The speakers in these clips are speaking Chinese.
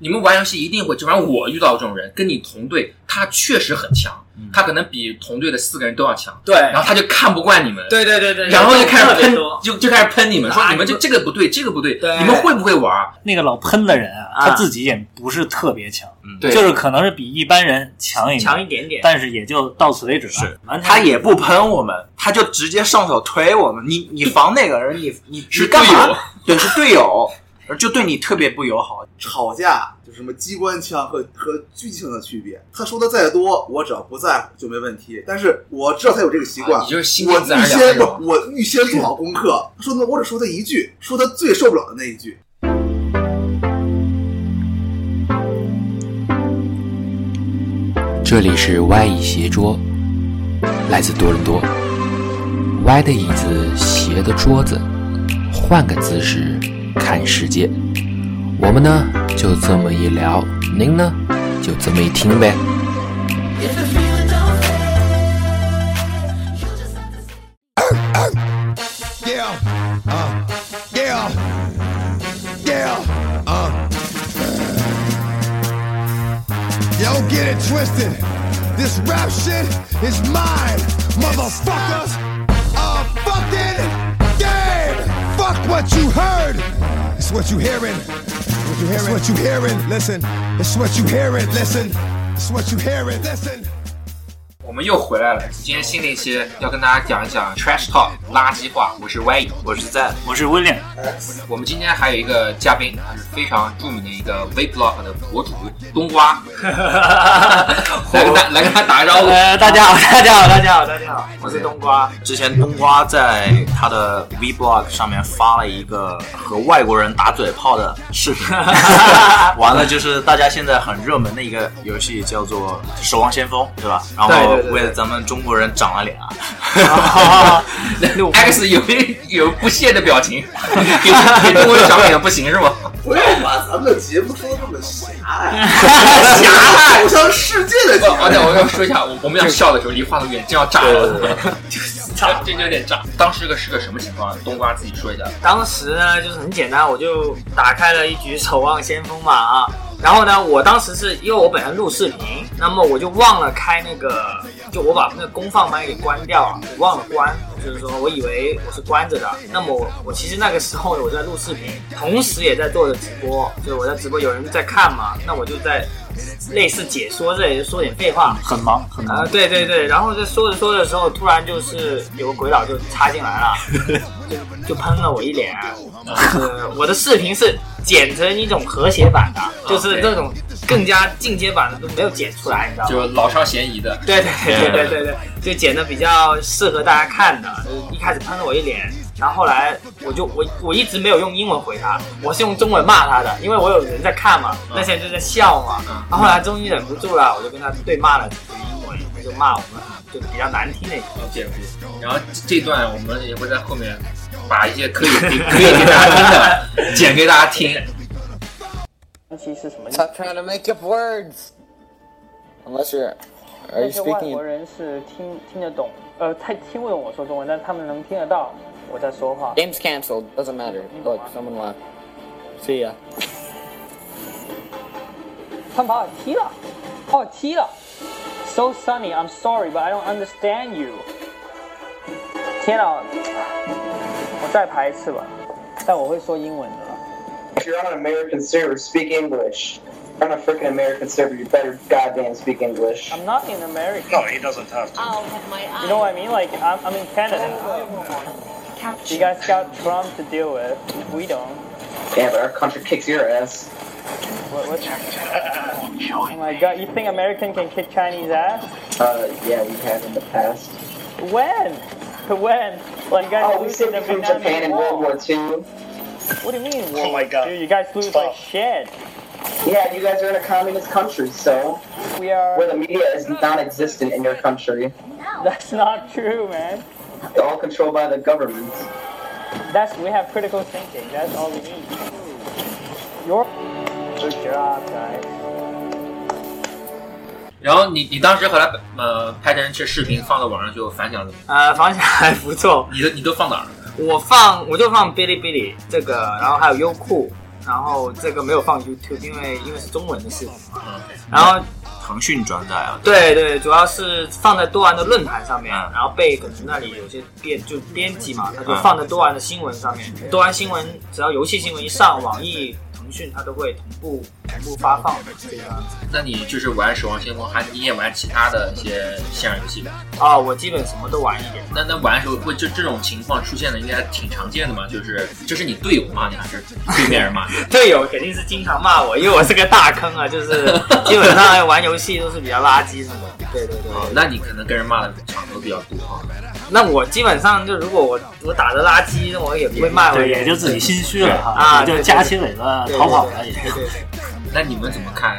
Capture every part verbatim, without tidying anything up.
你们玩游戏一定会，就反正我遇到这种人，跟你同队，他确实很强，嗯、他可能比同队的四个人都要强。 对， 然后他就看不惯你们。 对对对对。 然后就开始喷，就就开始喷你们，说你们这这个不对，这个不对，你们会不会玩？ 那个老喷的人啊，他自己也不是特别强， 嗯， 对，就是可能是比一般人强一点， 强一点点， 但是也就到此为止了。 是，他也不喷我们，他就直接上手推我们。你你防那个人，你你是干嘛？对，是队友。就对你特别不友好。 吵架就是什么机关枪和和狙击枪的区别。他说的再多，我只要不在乎就没问题。但是我知道他有这个习惯， 啊、你就是心我自然预先不，我预先做好功课。他说的我只说他一句，说他最受不了的那一句。 这里是 Y 椅斜桌，来自多伦多。歪的椅子，斜的桌子，换个姿势看世界。我们呢就这么一聊，您呢就这么一听呗。 Yeah, uh, yeah, yeah, uh. Yo, get it twisted. This rap shit is mine, motherfuckers. A fucking game. Fuck what you heard. It's what you hearing. What you hearing? It's what you hearing. Listen. It's what you hearing. Listen. It's what you hearing. Listen. 我们又回来了，今天新的一期要跟大家讲一讲 Trash Talk 垃圾话。我是 Y， 我是 Z， 我是 William。 我们今天还有一个嘉宾，他是非常著名的一个 Vlog 的博主冬瓜，来跟他来跟他打个招呼。 呃，大家好，大家好，大家好，大家好，我是冬瓜。 之前冬瓜在他的 Vlog 上面发了一个和外国人打嘴炮的视频，完了就是大家现在很热门的一个游戏叫做《守望先锋》，对吧？然后为了咱们中国人长了脸啊。 X 有有不屑的表情，给给中国人长脸不行是吗？ 不要把咱们的节目说的这么狭隘，狭隘，走向世界的节目。 而且我要说一下，我我们要笑的时候离话筒远，真要炸了，这就有点炸。当时个是个什么情况？冬瓜自己说一下。 当时呢，就是很简单，我就打开了一局守望先锋嘛啊。然后呢，我当时是因为我本来录视频，那么我就忘了开那个，就我把那个功放麦给关掉了，我忘了关，就是说我以为我是关着的。那么我我其实那个时候我在录视频，同时也在做着直播，就是我在直播有人在看嘛，那我就在类似解说这里就说点废话， 很忙很忙。 呃，对对对，然后在说着说着的时候，突然就是有个鬼佬就插进来了，就就喷了我一脸。就是我的视频是剪成一种和谐版的，就是这种更加进阶版的都没有剪出来，你知道吗？ 就老少咸宜的。 对对对对对对，就剪的比较适合大家看的。一开始喷了我一脸，然后后来我就我我一直没有用英文回他，我是用中文骂他的，因为我有人在看嘛，那些人就在笑嘛。然后后来终于忍不住了，我就跟他对骂了几句英文，就骂我们就比较难听的一句。 然后这段我们也会在后面把一些可以可以给大家听的剪给大家听。 是什么意思 ？Stop trying to make up words. Unless you're, are you speaking? 外国人是听听得懂，呃，他听不懂我说中文，但他们能听得到我在说话。 Game's canceled. Doesn't matter. Look, someone left. See ya. 他们把我踢了，把我踢了。So Sunny, I'm sorry, but I don't understand you. 天啊，我再排一次吧，但我会说英文的。 If you're on an American server, speak English. If you're on a freaking American server, you better goddamn speak English. I'm not in America. No, he doesn't have to. I'll have my eyes. You know what I mean? Like, I'm, I'm in Canada. You guys got Trump to deal with. We don't. Yeah, but our country kicks your ass. What, what? Oh my god, you think American can kick Chinese ass? Uh, yeah, we have in the past. When? When? Like, you guys oh, we saved from Japan in World War Two. What do you mean? Oh my god. Dude, you guys lose like shit. Yeah, you guys are in a communist country, so we are where the media is non-existent in your country. That's not true, man. It's all controlled by the government. That's we have critical thinking. That's all we need. Your good job, guys. 然后你你当时后来呃拍成这视频放到网上就反响怎么？ 呃，反响还不错。 你都你都放哪儿？ 我放我就放哔哩哔哩这个，然后还有优酷， 然后这个没有放 YouTube， 因为因为是中文的视频嘛。然后腾讯转载啊。 对对，主要是放在多玩的论坛上面，然后被可能那里有些编就编辑嘛，他就放在多玩的新闻上面。多玩新闻只要游戏新闻一上，网易、腾讯它都会同步同步发放这个样子。 那你就是玩《守望先锋》，还你也玩其他的一些线上游戏吧？ 啊、哦，我基本什么都玩一点。 那那玩的时候会就这种情况出现的，应该挺常见的嘛？就是这是你队友骂你，还是对面人骂你？ 队友肯定是经常骂我，因为我是个大坑啊，就是基本上玩游戏都是比较垃圾那种。对对对、 哦，那你可能跟人骂的场合比较多啊。 那我基本上就如果我我打的垃圾，我也不会骂我， 对，也就自己心虚了哈， 啊， 就夹起尾巴逃跑了也。 对对对。 那你们怎么看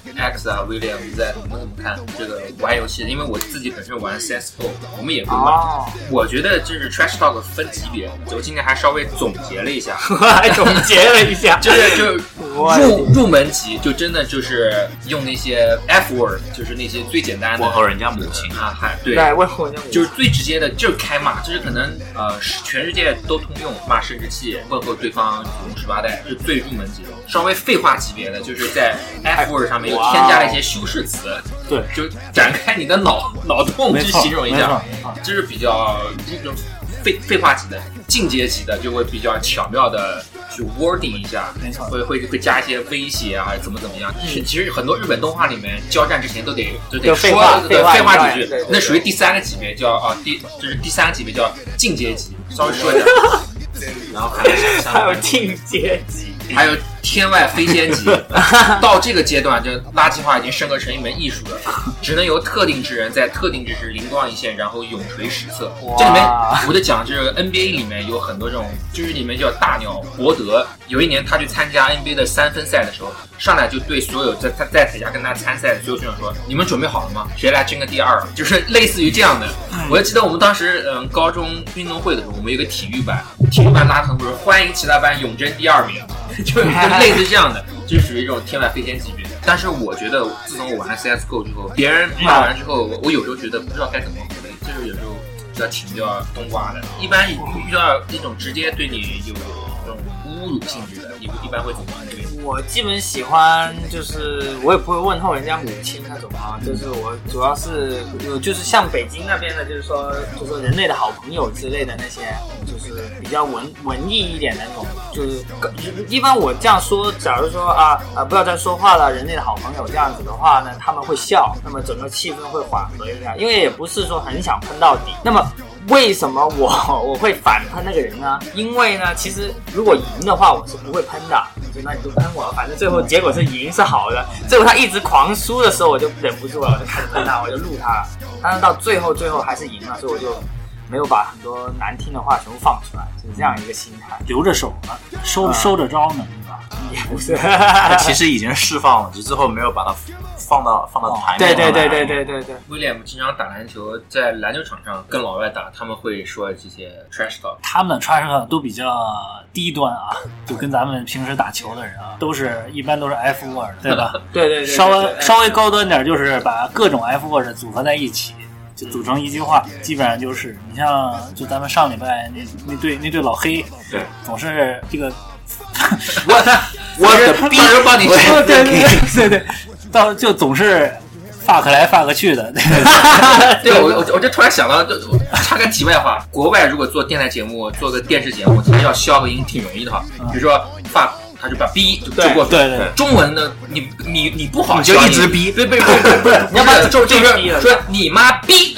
X 啊 William Z 你们怎么看这个玩游戏的？因为我自己本身玩 C S G O， 我们也会玩、哦、我觉得就是 Trash Talk 分级别，我今天还稍微总结了一下还总结了一下就是就入入门级就真的就是用那些 F word， 就是那些最简单的问候人家母亲啊，嗨，对， 问候人家母亲， 就是最直接的就是开骂，就是可能呃全世界都通用，骂生殖器，问候对方祖宗十八代，是最入门级的。稍微废话级别的就是在 F word 上面又添加了一些修饰词， 对， 就展开你的脑脑洞去形容一下，这是比较这种废废话级的。进阶级的就会比较巧妙的去 wording 一下，会会会加一些威胁啊，怎么怎么样。嗯、其实很多日本动画里面交战之前都得就得说对废话几句，那属于第三个级别叫啊第就是第三个级别叫进阶级，稍微说一点。然后还有还有进阶级， 还有天外飞仙级，到这个阶段，这垃圾话已经升格成一门艺术了，只能由特定之人在特定之时灵光一现，然后永垂史册。这里面我就讲，就是 N B A 里面有很多这种，就是里面叫大鸟伯德，有一年他去参加 N B A 的三分赛的时候，上来就对所有在他在台下跟他参赛的所有选手说：“你们准备好了吗？谁来争个第二？”就是类似于这样的。我就记得我们当时嗯高中运动会的时候，我们有一个体育班，体育班拉横幅欢迎其他班永争第二名，就类似这样的，就属于这种天外飞仙级别。但是我觉得，自从我玩了 C S G O 之后，别人骂完之后，我我有时候觉得不知道该怎么回，就是有时候要请教冬瓜的。一般遇到一种直接对你有这种侮辱性质的，你一般会怎么应对？ 我基本喜欢，就是我也不会问候人家母亲那种啊，就是我主要是就是像北京那边的，就是说就是说人类的好朋友之类的那些，就是比较文文艺一点的那种，就是一般我这样说，假如说啊啊不要再说话了，人类的好朋友这样子的话呢，他们会笑，那么整个气氛会缓和一下，因为也不是说很想喷到底。那么为什么我我会反喷那个人呢？因为呢，其实如果赢的话，我是不会喷的。就那你就喷我，反正最后结果是赢是好的。最后他一直狂输的时候，我就忍不住了，我就开始喷他，我就录他了。但是到最后最后还是赢了，所以我就没有把很多难听的话全部放出来，就是这样一个心态。 留着手呢，收、嗯、收着招呢，对吧？ 也不是， 其实已经释放了，只是最后没有把它放到放到台面上。 对对对对对对对。 威廉姆经常打篮球，在篮球场上跟老外打，他们会说这些 trash talk。 他们的 trash talk 都比较低端啊，就跟咱们平时打球的人啊，都是一般都是 F word， 对吧？ 对对 对, 对, 对, 对。 稍微稍微高端点，就是把各种 F word 组合在一起。就组成一句话，基本上就是你像就咱们上礼拜那那对那对老黑， 对， 总是这个我我是逼人帮你对对对对对，到就总是 fuck 来 fuck 去的。 对，我我我就突然想到，就插个题外话，国外如果做电台节目，做个电视节目，他要消个音挺容易的哈，比如说 fuck。他就把逼就过去， 对对对。 中文呢，你你你不好， 你就一直逼， 对对对，不是，你要把就就是说你妈逼，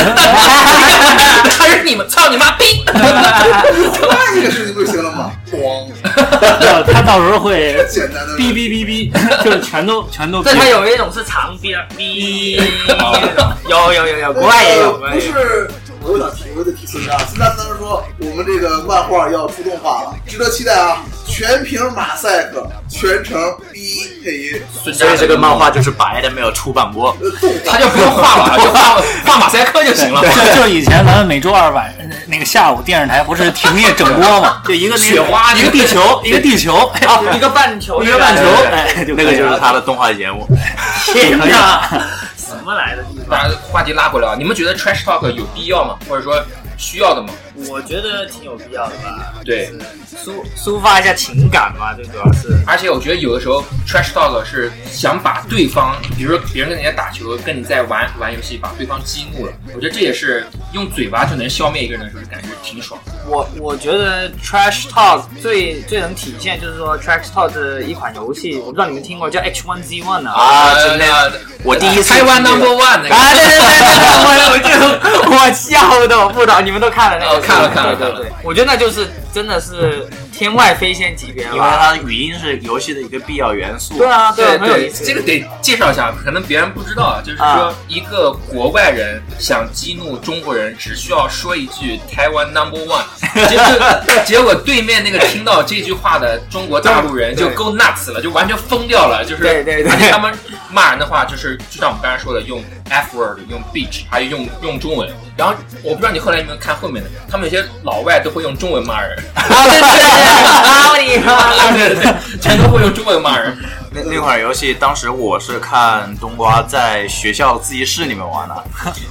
还是你们操你妈逼， 那个事情不行了吗？ 咣， 他到时候会简单的逼逼逼逼，就全都全都。 这还有一种是长逼逼，有有有有，国外也有， 不是。我有点提，我有点提孙大，孙大当时说我们这个漫画要出动画了，值得期待啊！全屏马赛克，全程 B 配音， 所以这个漫画就是白的，没有出版过， 他就不用画了，就画画马赛克就行了。 就就以前咱们每周二晚那个下午电视台不是停业整播嘛？就一个雪花， 一个地球，一个地球， 啊，一个半球， 一个半球， 哎，那个就是他的动画节目。 天哪！什么来的？ 把话题拉回来，你们觉得 trash talk 有必要吗？或者说需要的吗？ 我觉得挺有必要的吧。 对， 抒抒发一下情感嘛，最主要是。 而且我觉得有的时候 trash talk 是想把对方，比如说别人跟人家打球，跟你在玩玩游戏，把对方激怒了。我觉得这也是用嘴巴就能消灭一个人的时候，感觉挺爽。 我我觉得 trash talk 最最能体现就是说 trash talk 的一款游戏，我不知道你们听过叫 H 一 Z 一 啊？ 啊，真的，我第一次台湾 number one 那个。 啊，对对对对，我我就我笑的我不知道，你们都看了那个？ 哦，看了看了对对对，我觉得那就是真的是天外飞仙级别了， 因为它语音是游戏的一个必要元素。 对啊， 对对， 这个得介绍一下，可能别人不知道，就是说一个国外人想激怒中国人，只需要说一句台湾 number one， 结果结果对面那个听到这句话的中国大陆人就够 nuts 了，就完全疯掉了，就是对对对， 而且他们骂人的话就是就像我们刚才说的，用 F word， 用 bitch， 还有用用中文。然后我不知道你后来有没有看后面的，他们有些老外都会用中文骂人， 啊对对对， 啊对对对，全都会用中文骂人。 那那款游戏当时我是看冬瓜在学校自习室里面玩的，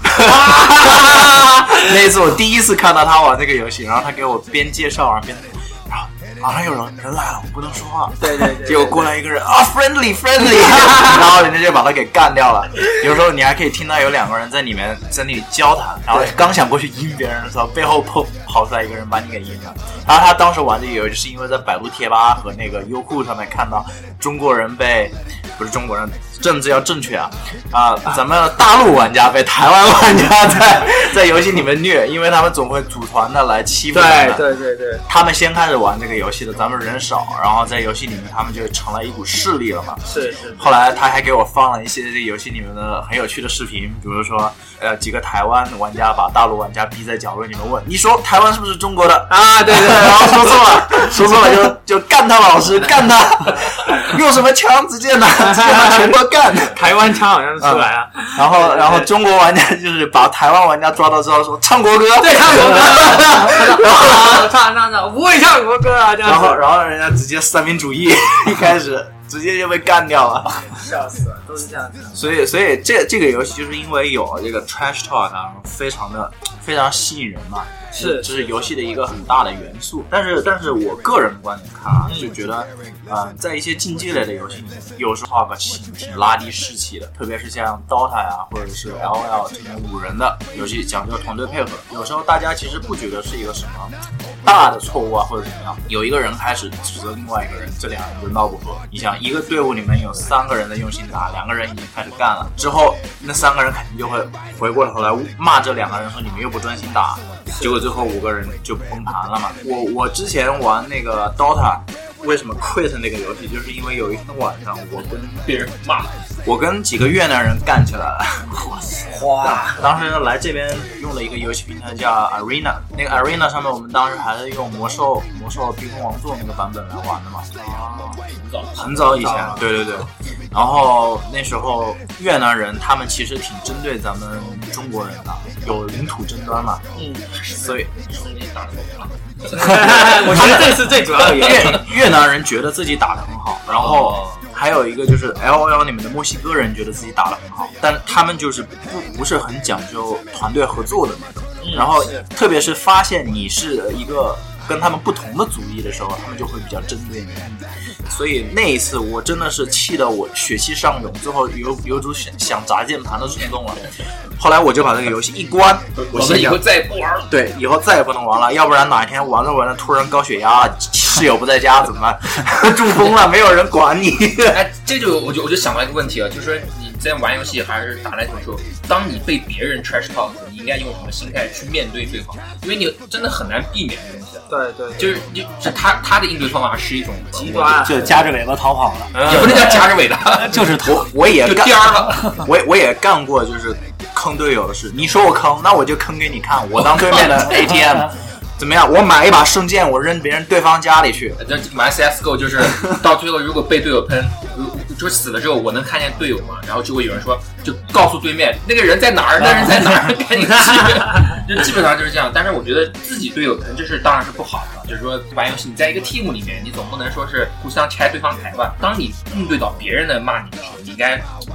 那一次我第一次看到他玩这个游戏，然后他给我边介绍然后边。马上有人人来了，我不能说话。 对对对， 结果过来一个人啊 ，friendly friendly， 然后人家就把他给干掉了。有时候你还可以听到有两个人在里面在那里交谈，然后刚想过去阴别人的时候，背后跑跑出来一个人把你给阴了。然后他当时玩这个游戏是因为在百度贴吧和那个优酷上面看到中国人被不是中国人。政治要正确啊啊、呃！咱们大陆玩家被台湾玩家在在游戏里面虐，因为他们总会组团的来欺负他们。 对对对对， 他们先开始玩这个游戏的，咱们人少，然后在游戏里面他们就成了一股势力了嘛。 是是。 后来他还给我放了一些这个游戏里面的很有趣的视频，比如说呃几个台湾玩家把大陆玩家逼在角落里面问，你说台湾是不是中国的啊？对对， 然后说错了，说错了就就干他老师，干他，用什么枪直接拿直接拿拳头干。 台湾腔好像是出来了、 嗯，然后然后中国玩家就是把台湾玩家抓到之后说唱国歌， 对，唱国歌，然后唱唱唱，不会唱国歌啊，这样子。 然后然后人家直接三民主义，一开始直接就被干掉了， 笑死了，都是这样子。 所以所以这这个游戏就是因为有这个 trash talk 啊，非常的非常吸引人嘛。 是， 这是游戏的一个很大的元素。但是，但是我个人观点看啊，就觉得，呃，在一些竞技类的游戏里面，有时候啊挺挺拉低士气的，特别是像 Dota 呀、啊，或者是 L O L 这种五人的游戏，讲究团队配合，有时候大家其实不觉得是一个什么大的错误啊，或者怎么样。有一个人开始指责另外一个人，这两个人就闹不和。你想，一个队伍里面有三个人在用心打，两个人已经开始干了，之后那三个人肯定就会回过头来骂这两个人说你们又不专心打。结果最后五个人就崩盘了嘛。我我之前玩那个 Dota， 为什么 quit 那个游戏，就是因为有一天晚上我跟别人骂， 我跟几个越南人干起来了。 哇！ 当时来这边用了一个游戏平台叫 Arena， 那个 Arena 上面我们当时还是用魔兽魔兽冰封王座那个版本来玩的嘛。 啊，很早很早以前，对对对。然后那时候越南人他们其实挺针对咱们中国人的，有领土争端嘛。 嗯， 所以我觉得这是最主要的原因。 越越南人觉得自己打得很好，然后还有一个就是 L O L 里面的墨西哥人觉得自己打得很好，但他们就是不不是很讲究团队合作的那种。然后特别是发现你是一个跟他们不同的族裔的时候，他们就会比较针对你。所以那一次我真的是气得我血气上涌，最后有有种想想砸键盘的冲动了。后来我就把这个游戏一关，我们以后再也不玩了。 对，以后再也不能玩了，要不然哪一天玩着玩着突然高血压了，室友不在家怎么办？中风了，没有人管你。 哎，这就我就我就想到一个问题啊，就是说你在玩游戏还是打篮球的时候，当你被别人 trash talk， 你应该用什么心态去面对对方？因为你真的很难避免这东西。 对对， 就是就是他他的应对方法是一种极端， 就夹着尾巴逃跑了， 也不能叫夹着尾巴， 就是我我也就干颠儿了， 我我也干过，就是坑队友的事。你说我坑，那我就坑给你看，我当对面的 A T M。怎么样？我买一把圣剑，我扔别人对方家里去。 这玩 C S G O 就是到最后，如果被队友喷，就死了之后，我能看见队友嘛，然后就会有人说，就告诉对面那个人在哪儿，那人在哪儿，赶紧去。就基本上就是这样。但是我觉得自己队友喷，这是当然是不好的。就是说玩游戏，你在一个 team 里面，你总不能说是互相拆对方台吧？当你应对到别人的骂你的时候，你应该怎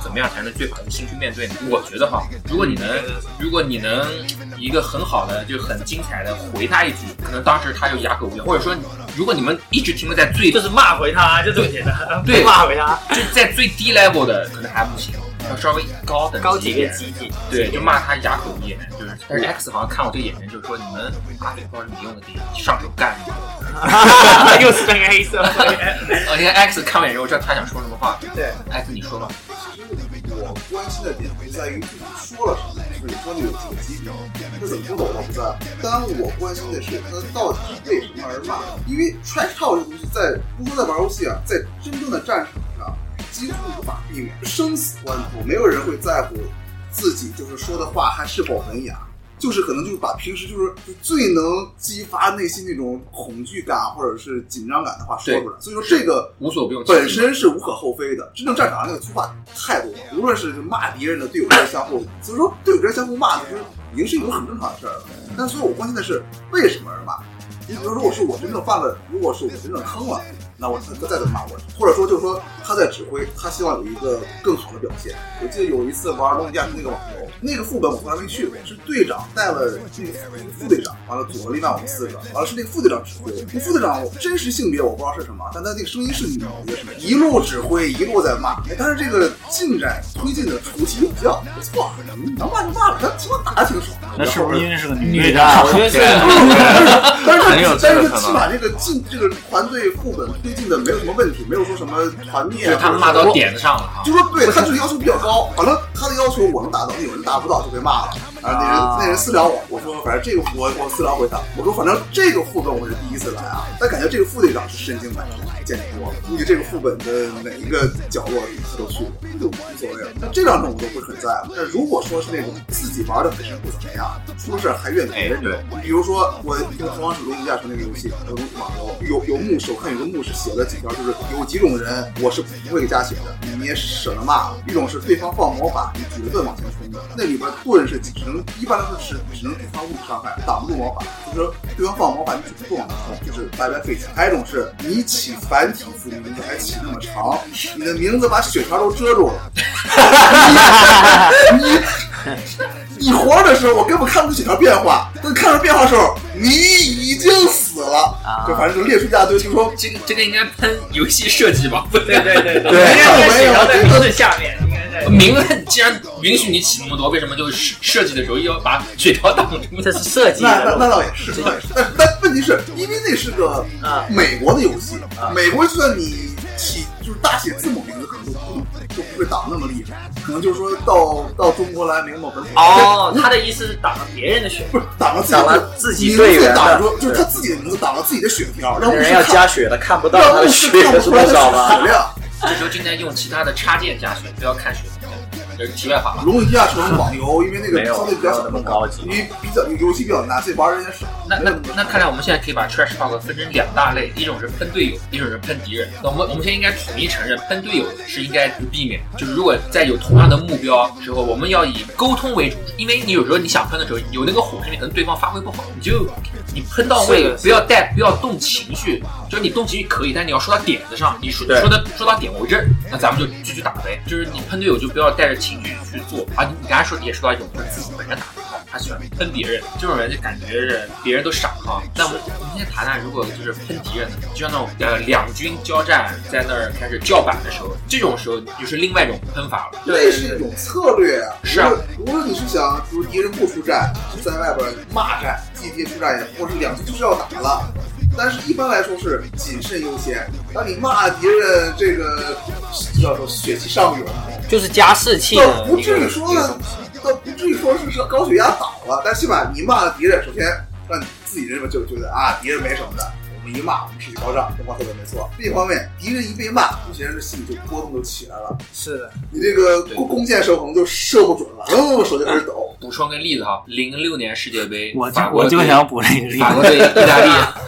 怎么样才能最好的心去面对呢？我觉得哈，如果你能，如果你能一个很好的就很精彩的回他一句，可能当时他就哑口无言，或者说如果你们一直停留在最就是骂回他，就这么简单， 对， 骂回他， 就在最低 level 的可能还不行。要稍微高等高级别积极， 对，就骂他哑口无言，就是。但是 X 好像看我这个演员，就是说你们打嘴炮是你用的，得上手干。 又是那个黑色。 我现在 X 看完以后，我知道他想说什么话。 对 ，X 你说吧。 我关心的点不在于自己说了什么，就是你说你有这个基调，这怎么说的我倒不在乎。当我关心的是他到底是为什么而骂，因为 trash talk 这东西在不说在玩游戏啊，在真正的战场上。几乎无法避免生死关头，没有人会在乎自己就是说的话还是否文雅，就是可能就是把平时就是最能激发内心那种恐惧感或者是紧张感的话说出来。所以说这个无所不用， 本身是无可厚非的。真正战场上那个粗话太多了，无论是骂敌人的队友之间相互，所以说队友之间相互骂的就是已经是一种很正常的事儿了。但所以我关心的是为什么而骂。你比如说，我是我真正犯了，如果是我真正坑了，那我他再怎么骂我，或者说就是说他在指挥，他希望有一个更好的表现。我记得有一次玩《龙与地下城》那个网游，那个副本我从来没去过，是队长带了那个副队长，完了组了另外我们四个，完了是那个副队长指挥。那副队长真实性别我不知道是什么，但他那个声音是女的，一路指挥一路在骂。但是这个进展推进的出奇有效，不错，能骂就骂了，他起码打得挺爽。 那是不是因为是个女女的？我觉得是， 但是但是起码这个进这个团队副本推进的没有什么问题，没有说什么团灭， 就是他们骂到点子上了。 就说对他就是要求比较高，反正他的要求我能达到，有人达不到就被骂了。然后那人那人私聊我，我说反正这个我我私聊回他，我说反正这个副本我是第一次来啊，但感觉这个副队长是身经百战，见识多了，估计这个副本的哪一个角落他都去过，就无所谓了。那这两种我都不是很在乎。但如果说是那种自己玩的本身不怎么样，出了事还怨别人，对，比如说我用同样是《龙与地下城》那个游戏，有网游有有牧师，我看有个牧师写了几条，就是有几种人我是不会给加血的，你也舍得骂。一种是对方放魔法，你举着盾往前冲的，那里边盾是只能一般来说是只能抵抗物理伤害，挡不住魔法。就是说对方放魔法，你举着盾往前冲，就是白白费钱。还有一种是你起繁体字名字还起那么长，你的名字把血条都遮住了。你你活的时候我根本看不出血条变化，但看出变化的时候你已经死了。就反正就列出一大堆，就说这个这个应该喷游戏设计吧？对对对对对， 没有在名字下面应该在名字既然允许你起那么多，为什么就设计的时候要把血条挡住？ 这是设计的，那那倒也是，那倒也是。但但问题是因为那是个美国的游戏，美国就算你起就是大写字母名字可能都不就不会挡那么厉害，可能就是说到到中国来明末本土。 哦，他的意思是挡了别人的血， 不是挡了自己挡了自己队员的，就是他自己的名字挡了自己的血条，让人要加血的看不到他的血是多少吗？ 这时候就应该用其他的插件加血，不要看血。这是题外话了。 龙与地下城网游，因为那个相对比较那么高级， 因为比较游戏比较难，所以玩人也少。 那那那看来我们现在可以把 trash talk 分成两大类，一种是喷队友，一种是喷敌人。那我们我们现在应该统一承认，喷队友是应该不避免。就是如果在有同样的目标之后，我们要以沟通为主，因为你有时候你想喷的时候，有那个火上面可能对方发挥不好，你就你喷到位，不要带不要动情绪，就是你动情绪可以，但你要说到点子上，你说说的说到点为止，那咱们就继续打呗。就是你喷队友就不要带着情绪去做。啊，你刚才说也说到一种自己本身打得好，他喜欢喷别人，这种人就感觉是别人都傻哈。那我们我们先谈谈，如果就是喷敌人的，就像那种呃两军交战，在那儿开始叫板的时候，这种时候就是另外一种喷法了。 这是一种策略啊。 是啊， 如果你是想，比如敌人不出战，是在外边骂战，集体出战，或者是两军就是要打了。但是一般来说是谨慎优先。当你骂敌人这个叫做血气上涌， 就是加士气的， 不至于说倒不至于说是高血压倒了，但起码你骂了敌人，首先让你自己认为就觉得啊敌人没什么的。我们一骂，我们士气高涨，这话说的没错。另一方面，敌人一被骂，有些人的心里就波动就起来了。 是的， 你这个弓箭手可能就射不准了，嗯，手就开始抖。 补充个例子哈，零六年世界杯， 我就我就想补这个例子， 法国对意大利，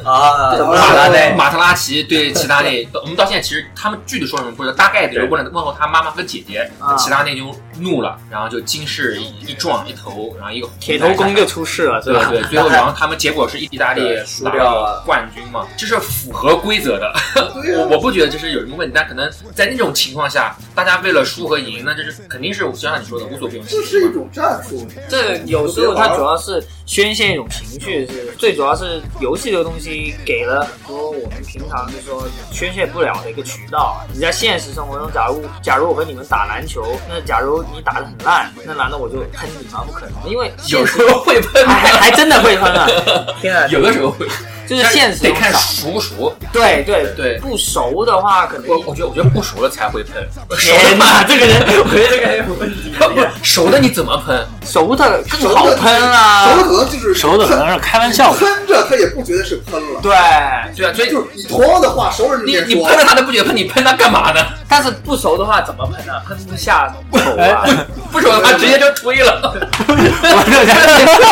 啊， 马特内马特拉齐对齐达内，我们到现在其实他们具体说什么不知道，大概的问了问候他妈妈和姐姐，齐达内就怒了，然后就金士一撞一头，然后一个铁头功就出事了，是吧？ 对对，最后然后他们结果是意大利输掉了冠军嘛，这是符合规则的。我我不觉得这是有什么问题，但可能在那种情况下，大家为了输和赢，那这是肯定是就像你说的无所不用其极。 这是一种战术。 这有时候它主要是宣泄一种情绪，是最主要是游戏这个东西给了很多我们平常就是说宣泄不了的一个渠道。你在现实生活中，假如假如我和你们打篮球，那假如你打得很烂，那难道我就喷你吗？不可能，因为有时候会喷， 还还真的会喷啊！天啊， 有的时候会。 就是现实得看熟不熟， 对对对， 不熟的话可能我我觉得我觉得不熟了才会喷。 天哪，这个人，我觉得这个人有问题。 熟的你怎么喷？ 熟的更好喷啊！ 熟的可能就是熟的可能是开玩笑， 喷着他也不觉得是喷了。 对对啊，所以就是你同样的话，熟人你你喷了他都不觉得喷，你喷他干嘛呢？ 但是不熟的话怎么喷呢？喷不下口啊！ 不熟的话直接就推了。 我这家，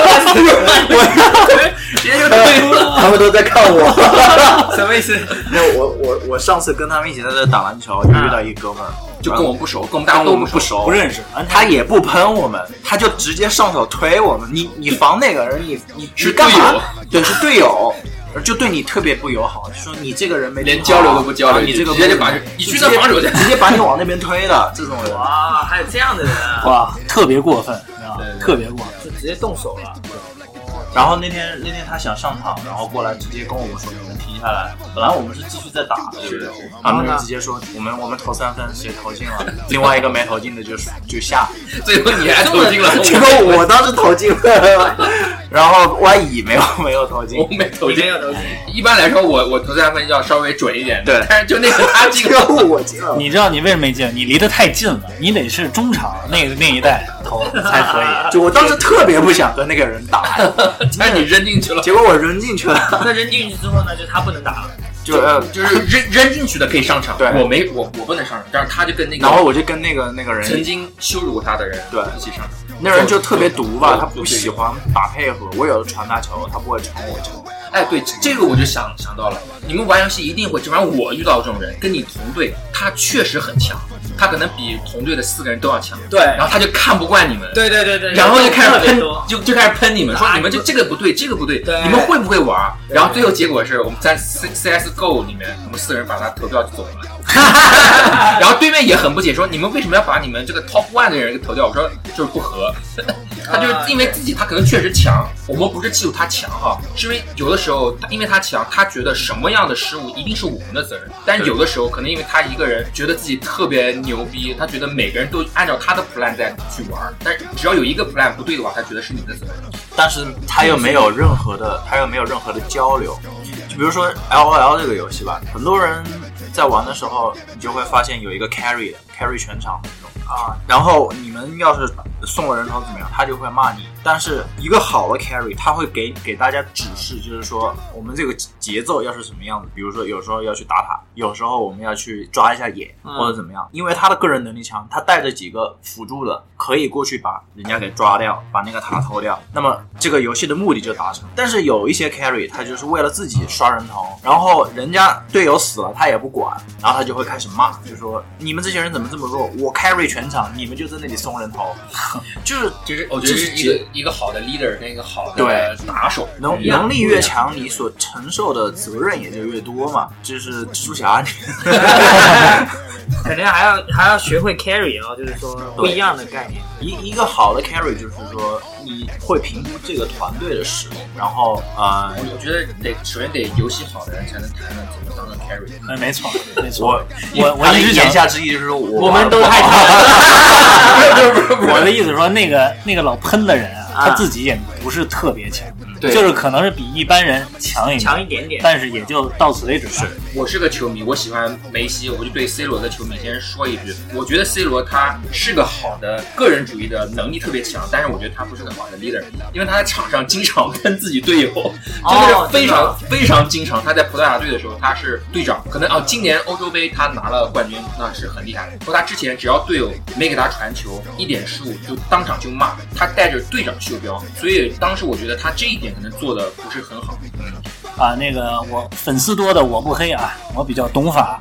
我直接就推了。 他们都在看我。 什么意思？ 没有，我我我上次跟他们一起在这打篮球，就遇到一哥们儿， 就跟我们不熟，跟我们大家都不熟， 不认识， 他也不喷我们，他就直接上手推我们。你你防那个人，你你是干嘛？对，是队友。就对你特别不友好，就说你这个人没连交流都不交流， 你这个直接就把你去那防守去， 直接把你往那边推的这种人。 哇，还有这样的人啊！ 哇，特别过分，特别过分， 就直接动手了。 然后那天那天他想上场，然后过来直接跟我们说你们停下来。本来我们是继续在打的，对不对？然后那人直接说我们我们投三分，谁投进了，另外一个没投进的就就下。 最后你还投进了， 结果我当时投进了，然后 Y 乙没有没有投进， 我没投进， 没有投进。 一般来说我我投三分要稍微准一点， 对， 但是就那个他进了， 我进了。 你知道你为什么没进？你离得太近了，你得是中场那个那一带投才可以。 就我当时特别不想跟那个人打， 但是你扔进去了， 结果我扔进去了。 那扔进去之后呢，就他不能打了。 就呃就是扔扔进去的可以上场， 对， 我没我我不能上场，但是他就跟那个， 然后我就跟那个那个人曾经羞辱过他的人对一起上场， 那人就特别毒吧，他不喜欢打配合，我有传他球，他不会传我球。 哎，对这个我就想想到了，你们玩游戏一定会，正常我遇到这种人，跟你同队，他确实很强，他可能比同队的四个人都要强， 对， 然后他就看不惯你们， 对对对对， 然后就开始喷，就就开始喷你们，说你们就这个不对，这个不对，你们会不会玩？然后最后结果是我们在 C C S G O 里面，我们四个人把他投票就走了，然后对面也很不解，说你们为什么要把你们这个 top one 的人给投掉？我说就是不合，他就是因为自己他可能确实强，我们不是嫉妒他强哈，是因为有的时候因为他强，他觉得什么样的失误一定是我们的责任，但是有的时候可能因为他一个人觉得自己特别牛逼，他觉得每个人都按照他的 plan 在去玩，但是只要有一个 plan 不对的话，他觉得是你的责任， 但是他又没有任何的，他又没有任何的交流。就比如说 L O L 这个游戏吧，很多人在玩的时候，你就会发现有一个 carry carry 全场的那种啊，然后你们要是送了人头怎么样，他就会骂你。但是一个好的 carry， 他会给给大家指示，就是说我们这个节奏要是什么样子。比如说有时候要去打塔，有时候我们要去抓一下野、嗯、或者怎么样。因为他的个人能力强，他带着几个辅助的，可以过去把人家给抓掉，把那个塔偷掉。那么这个游戏的目的就达成。但是有一些 carry， 他就是为了自己刷人头，然后人家队友死了他也不管，然后他就会开始骂，就说你们这些人怎么这么弱？我 carry 全场，你们就在那里送人头，就是就是我觉得是一个一个好的 leader 跟一个好的打手， 能能力越强，你所承受的责任也就越多嘛。就是蜘蛛侠， 肯定还要还要学会 carry 啊，就是说不一样的概念。 一一个好的 carry 就是说你会评估这个团队的实力，然后呃， 我觉得得首先得游戏好的人才能才能怎么当个 carry。 嗯，没错没错。 我我我一直言下之意就是说我我们都太差了。我的意思说那个那个老喷的人啊，他自己也不是特别强。 对， 就是可能是比一般人强一强一点点， 但是也就到此为止。 是，我是个球迷，我喜欢梅西，我就对 C 罗的球迷先说一句，我觉得 C 罗他是个好的个人主义的能力特别强，但是我觉得他不是个好的 leader， 因为他在场上经常喷自己队友，真的是非常、哦、非常经常。他在葡萄牙队的时候他是队长，可能啊今年欧洲杯他拿了冠军，那是很厉害的。不过他之前只要队友没给他传球，一点失误就当场就骂，他带着队长袖标，所以当时我觉得他这一点可能做的不是很好。嗯， 啊，那个我粉丝多的我不黑啊，我比较懂法。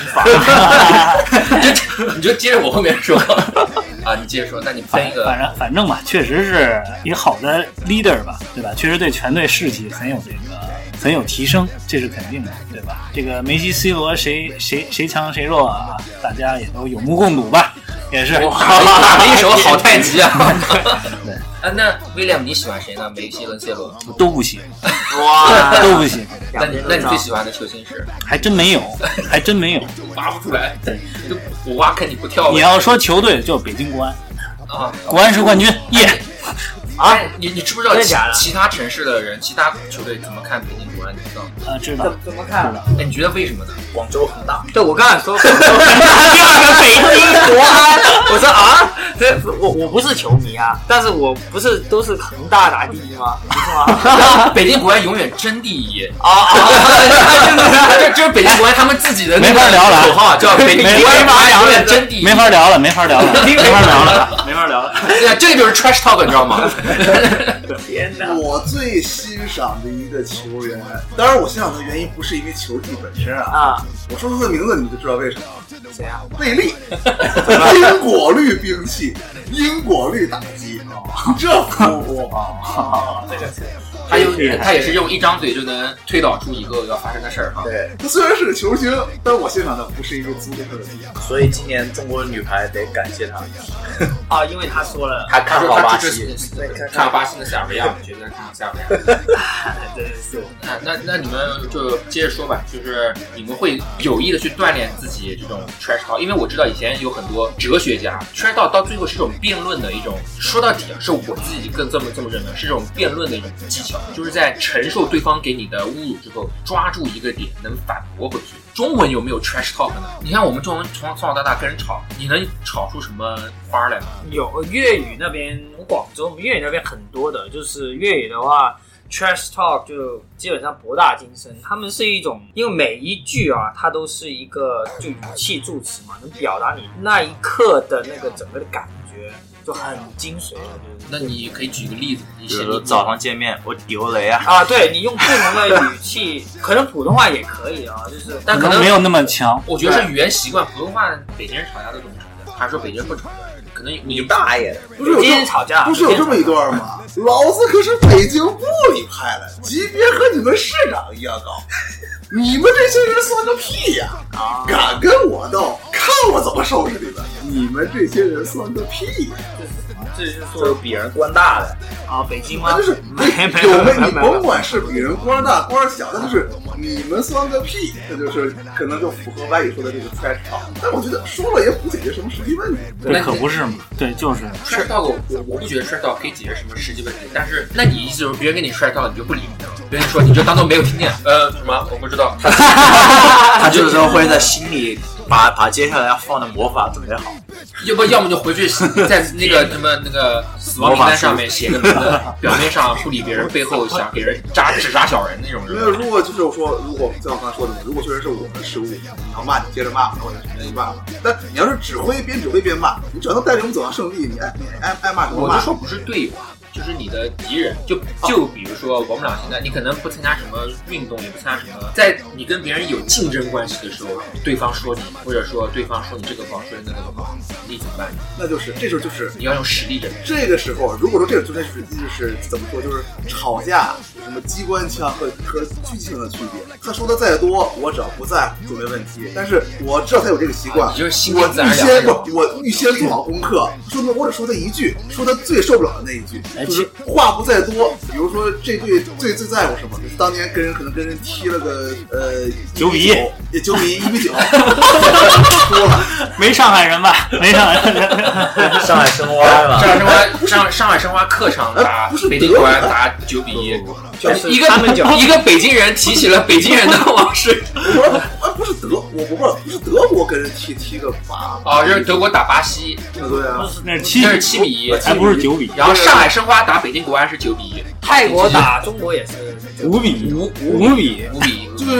你就你就接着我后面说啊，你接着说，那你分一个， 反正反正吧，确实是一个好的 leader 吧，对吧？确实对全队士气很有这个很有提升，这是肯定的，对吧？这个梅西、C 罗谁谁谁强谁弱啊，大家也都有目共睹吧，也是打了一手好太极啊。对。啊，那威廉姆你喜欢谁呢？梅西和 C 罗都不行， 哇， 都不行。 那你那你最喜欢的球星是？ 还真没有，还真没有， 挖不出来。对，我挖坑你不跳。 你要说球队，就北京国安啊， 国安是冠军，耶！ 啊，你你知不知道其其他城市的人、其他球队怎么看北京国安？你知道吗？ 啊，知道。 怎么看？ 哎，你觉得为什么呢？ 广州恒大。对，我刚才说广州恒大，第二个北京国安。我说啊，这我我不是球迷啊，但是我不是都是恒大打第一吗？不是吗？ 北京国安永远争第一啊啊！ 这这是北京国安他们自己的没法聊了， 口号叫北京国安永远争第一。 没法聊了，没法聊了，没法聊了，没法聊了。 对呀，这个就是 trash talk， 你知道吗？ 天哪！ 我最欣赏的一个球员，当然我欣赏的原因不是因为球技本身啊， 啊， 我说出他的名字你就知道为什么。 谁啊？ 贝利，因果律兵器，因果律打击，这服不啊？ 这个他有他也是用一张嘴就能推导出一个要发生的事儿哈。 对，他虽然是个球星，但我欣赏的不是因为足球的技巧。 所以今年中国女排得感谢他啊，因为他说了， 他看好巴西， 看好巴西的塞尔维亚，觉得看好塞尔维亚。 真是。 啊，那那你们就接着说吧，就是你们会有意的去锻炼自己这种 trash talk， 因为我知道以前有很多哲学家 trash talk 到最后是一种辩论的一种，说到底啊，是我自己更这么这么认为，是这种辩论的一种技巧，就是在承受对方给你的侮辱之后，抓住一个点能反驳回去。中文有没有 trash talk 呢？你看我们中文从从小到大跟人吵，你能吵出什么花来吗？ 有粤语那边，广州我们粤语那边很多的，就是粤语的话。Trash talk 就基本上博大精深，他们是一种，因为每一句啊，它都是一个就语气助词嘛，能表达你那一刻的那个整个的感觉，就很精髓了。就是、 那你可以举个例子， 比如说早上见面，我丢雷啊！ 啊，对你用不同的语气，可能普通话也可以啊，就是， 但可能没有那么强。 我觉得是语言习惯，普通话北京人吵架都怎么吵架？还是说北京人不吵架？可能你大爷！ 不是有这吵架， 不是有这么一段吗？老子可是北京部里派来，级别和你们市长一样高，你们这些人算个屁呀！啊，敢跟我斗，看我怎么收拾你们！你们这些人算个屁呀！ 这是说比人官大的啊，北京吗？ 就是有没你甭管是比人官大官小，那就是你们算个屁，这就是可能就符合外语说的这个 trash talk。但我觉得说了也不解决什么实际问题。 对，可不是嘛？对，就是 trash talk。我我不觉得 trash talk 可以解决什么实际问题，但是那你意思就是别人跟你 trash talk 你就不理他，别人说你就当做没有听见。呃，什么？我不知道。 他就是说会在心里把把接下来要放的魔法准备好。 要不要么就回去在那个什么那个死亡名单上面写个名字，表面上不理别人，背后想给人扎指杀小人那种人。 没有，如果就是我说，如果像我刚才说的，如果确实是我的失误，你要骂你接着骂，我也没办法。但你要是指挥边指挥边骂，你只要能带领我们走向胜利，你爱你爱爱骂什么骂。 我就说不是队友啊。就是你的敌人，就就比如说我们俩现在，你可能不参加什么运动，也不参加什么，在你跟别人有竞争关系的时候，对方说你，或者说对方说你这个不好，说你那个不好，你怎么办？ 那就是这时候就是你要用实力证明。 这个时候，如果说这个就是就是怎么说，就是吵架什么机关枪和和狙击枪的区别。他说的再多，我只要不在乎就没问题。但是我知道他有这个习惯， 啊、就是心我预先不， 我预先做好功课，说的我只说他一句，说他最受不了的那一句。就是话不在多，比如说这队最最在乎什么？就是当年跟人可能跟人踢了个呃九比一， 也九比一，一比九，多了， 没上海人吧？没上海人， 上海申花是吧？ 上海申花上上海申花客场打北京国安打九比一， 就是一个一个北京人提起了北京人的往事。 我说不是德，我我不知道不是德国跟人踢踢个八哦，这是德国打巴西， 对啊， 那是七， 那是七比一， 还不是九比一。 然后上海申花打北京国安是九比一， 泰国打中国也是五比五五比五比， 就是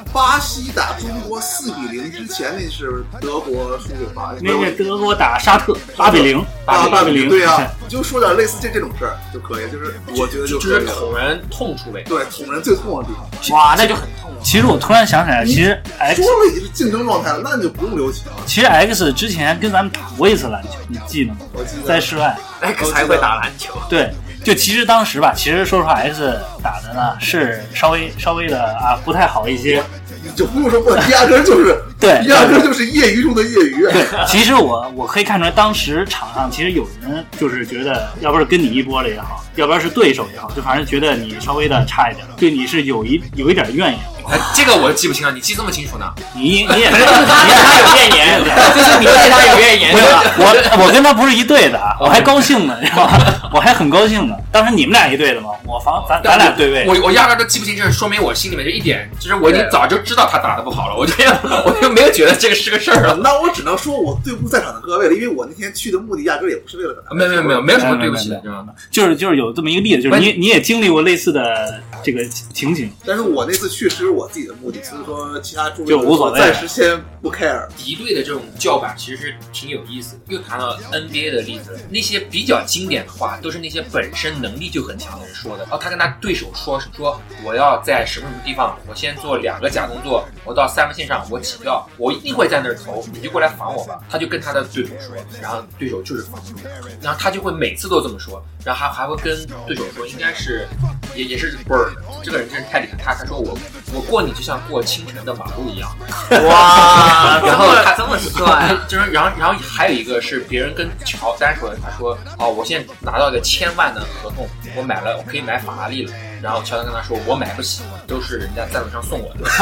巴西打中国四比零之前，那是德国输给巴西， 那是德国打沙特八比零， 啊八比零， 对啊，就说点类似这这种事儿就可以，就是我觉得就就是捅人痛处呗， 对，捅人最痛的地方。哇，那就很痛。 其实我突然想起来，其实 X 说了已经是竞争状态了，那你就不用留情。 其实 X 之前跟咱们打过一次篮球，你记得吗？ 我记得在室外 ，X 还会打篮球。 对。就其实当时吧，其实说实话 ，X 打的呢是稍微稍微的啊不太好一些， 你就不用说不，压根就是对， 压根就是业余中的业余。 对，其实我我可以看出来，当时场上其实有人就是觉得，要不是跟你一波的也好，要不然是对手也好，就反正觉得你稍微的差一点，对你是有一有一点怨言。 哎，这个我记不清了，你记这么清楚呢？ 你你也是， 你对他有怨言，就是你对他有怨言。 我我跟他不是一队的，我还高兴呢，知道吗？我还很高兴呢。当时你们俩一队的吗？我防咱咱俩对位。 我我压根都记不清，这说明我心里面就一点，就是我已经早就知道他打得不好了，我就我就没有觉得这个是个事儿了。 那我只能说我对不在场的各位了，因为我那天去的目的压根也不是为了打。 没有没有没有没有什么对不起的，知道吗？ 就是就是有这么一个例子，就是你你也经历过类似的这个情景。 但是我那次去是我自己的目的，所以说其他诸位就无所谓， 暂时先不 care。 敌对的这种叫板其实挺有意思的。又谈到 N B A 的例子，那些比较经典的话都是那些本身能力就很强的人说的。哦，他跟他对手说说我要在什么什么地方，我先做两个假动作，我到三分线上我起跳，我一定会在那儿投，你就过来防我吧。他就跟他的对手说，然后对手就是防不住，然后他就会每次都这么说，然后还还会跟对手说，应该是也也是 Bird 这个人真是太厉害，他他说我我过你就像过清晨的马路一样。 哇， 然后他这么帅， 就是然后然后还有一个是别人跟乔丹说的，他说哦，我现在拿到一个千万的合同，我买了，我可以买法拉利了。然后乔丹跟他说，我买不起，都是人家赞助商送我的。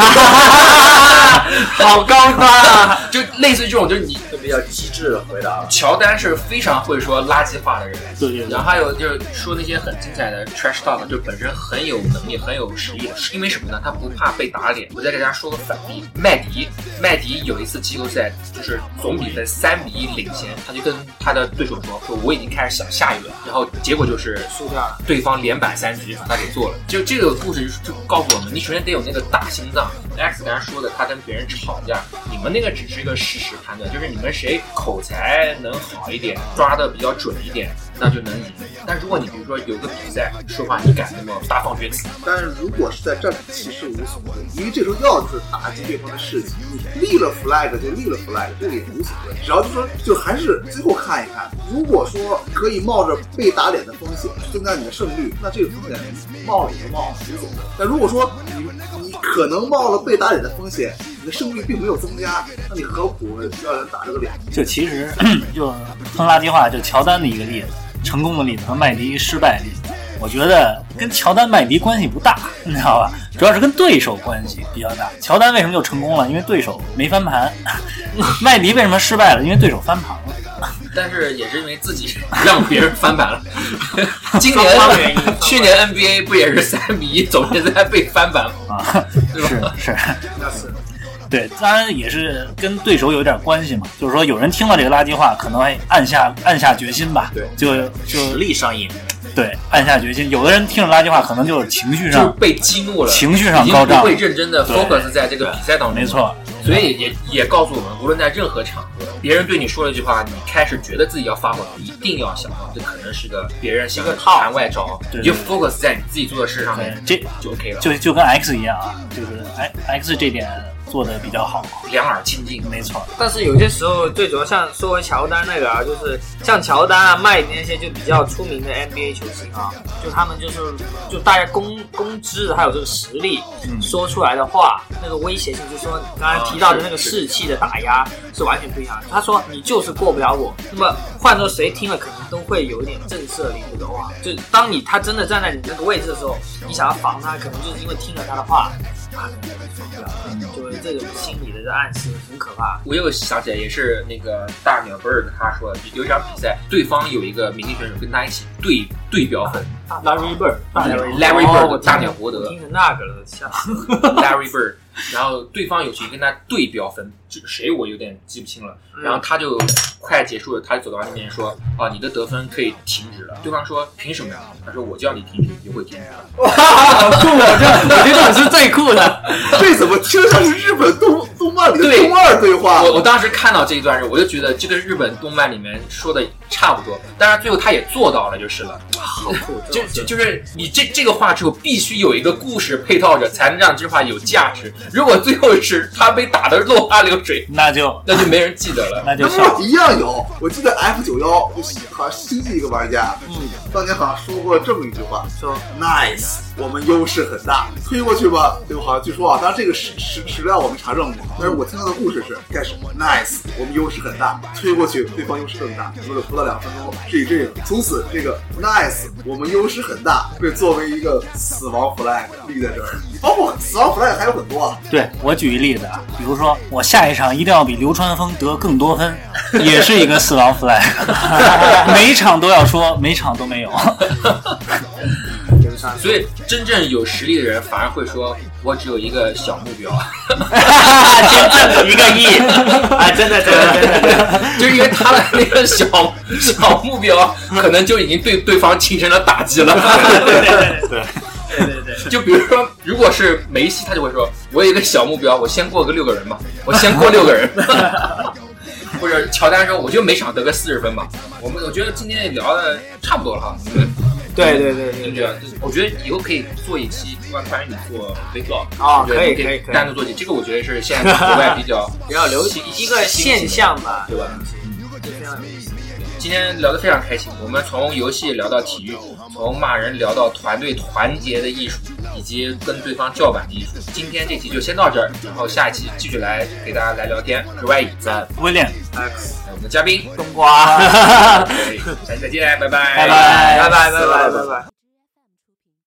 好高端啊！ 就类似于这种，就是你比较机智的回答。 乔丹是非常会说垃圾话的人， 对对对。 然后还有就是说那些很精彩的 trash talk， 就本身很有能力、很有实力的，是因为什么呢？他不怕被打脸。我再给大家说个反例，麦迪，麦迪有一次季后赛就是总比分三比一领先，他就跟他的对手说，说我已经开始想下一轮，然后结果就是输掉了， 对方连板三局把他给做了。就这个故事就就告诉我们，你首先得有那个大心脏。X 刚才说的，他跟别人吵架，你们那个只是一个事实判断，就是你们谁口才能好一点，抓的比较准一点，那就能赢。但如果你比如说有个比赛说话你敢那么大放厥词， 但是如果是在战场其实无所谓，因为这时候要就是打击对方的士气，你立了 flag 就立了 flag， 这个也无所谓。只要就说就还是最后看一看，如果说可以冒着被打脸的风险增加你的胜率，那这个风险冒了也就冒了，无所谓。但如果说你你可能冒了被打脸的风险，你的胜率并没有增加，那你何苦需要人打这个脸？ 就其实就喷垃圾话，就乔丹的一个例子，成功的例子和麦迪失败的例子，我觉得跟乔丹麦迪关系不大，你知道吧？主要是跟对手关系比较大。乔丹为什么就成功了？因为对手没翻盘。麦迪为什么失败了？因为对手翻盘了。 但是也是因为自己让别人翻盘了。今年去年 N B A 不也是三比一总决赛被翻盘啊？对吧？是是， 那是。 对，当然也是跟对手有点关系嘛。就是说，有人听了这个垃圾话，可能会暗下暗下决心吧。 对， 就就实力上瘾。 对，暗下决心。有的人听了垃圾话，可能就是情绪上就被激怒了， 情绪上高涨， 不会认真的 focus 在这个比赛当中。 没错。 所以也也告诉我们，无论在任何场合，别人对你说了一句话，你开始觉得自己要发火了，一定要想到这可能是个别人想盘外招，你就 focus 在你自己做的事上面， 这就 OK 了。 就就跟 X 一样啊，就是 X 这点做的比较好， 两耳清净， 没错。 但是有些时候，最主要像说回乔丹那个啊，就是像乔丹啊、麦迪那些就比较出名的 N B A 球星啊，就他们就是就大家公公知还有这个实力，嗯、说出来的话，那个威胁性，就是说刚才提到的那个士气的打压是完全不一样的。他说你就是过不了我，那么换做谁听了可能都会有一点震慑力的话，就当你他真的站在你那个位置的时候，你想要防他，可能就是因为听了他的话。他可能就防不了，就是这种心理的这暗示很可怕。 我又想起来，也是那个大鸟 Bird 他说的，有一场比赛，对方有一个明星选手跟他一起对对标分 ，Larry Bird， Larry Bird， 大鸟伯德， 听成那个了，像 Larry Bird， 然后对方有去跟他对标分，这谁我有点记不清了。然后他就快结束了，他就走到那边说：“啊，你的得分可以停止了。”对方说：“凭什么呀？”他说：“我叫你停止，你就会停止了。” 哇，好酷！我这我觉得这种是最酷的。 这怎么听上是日本动动漫里的中二对话？ 我我当时看到这一段时，我就觉得这跟日本动漫里面说的差不多。当然最后他也做到了，就是了。 好酷！ 就就就是你这这个话之后，必须有一个故事配套着，才能让这句话有价值。如果最后是他被打得落花流水， 那就那就没人记得了， 那就少一样有。我记得 F 九十一 好像星际一个玩家，嗯，当年好像说过这么一句话，说 Nice， 我们优势很大，推过去吧，对吧？好像据说啊，当然这个史史史料我没查证过，但是我听到的故事是开始 Nice， 我们优势很大，推过去对方优势更大，说了不到两分钟是以这个，从此这个 Nice， 我们优势很大被作为一个死亡 flag 立在这儿，包括死亡 flag 还有很多啊。 对，我举一例子啊，比如说我下一场一定要比流川枫得更多分，也是一个死亡 flag， 每一场都要说，每场都没有。 所以真正有实力的人反而会说，我只有一个小目标， 先挣一个亿啊！真的真的真的真的， 就是因为他的那个小小目标，可能就已经对对方形成了打击了。 对对对。对对对， 就比如说，如果是梅西，他就会说：“我有一个小目标，我先过个六个人吧，我先过六个人。”或者乔丹说：“我就每场得个四十分吧。”我们我觉得今天聊的差不多了哈， 对对对对， 你觉得？我觉得以后可以做一期关关于你做 vlog 啊，可以可以可以， 单独做一期，这个我觉得是现在国外比较比较流行一个现象吧， 对吧？今天聊得非常开心，我们从游戏聊到体育，从骂人聊到团队团结的艺术，以及跟对方叫板的艺术。今天这期就先到这儿，然后下一期继续来给大家来聊天。我是外椅子威廉 X， 我们的嘉宾冬瓜， 下期再见，拜拜， 拜拜，拜拜，拜拜，拜拜。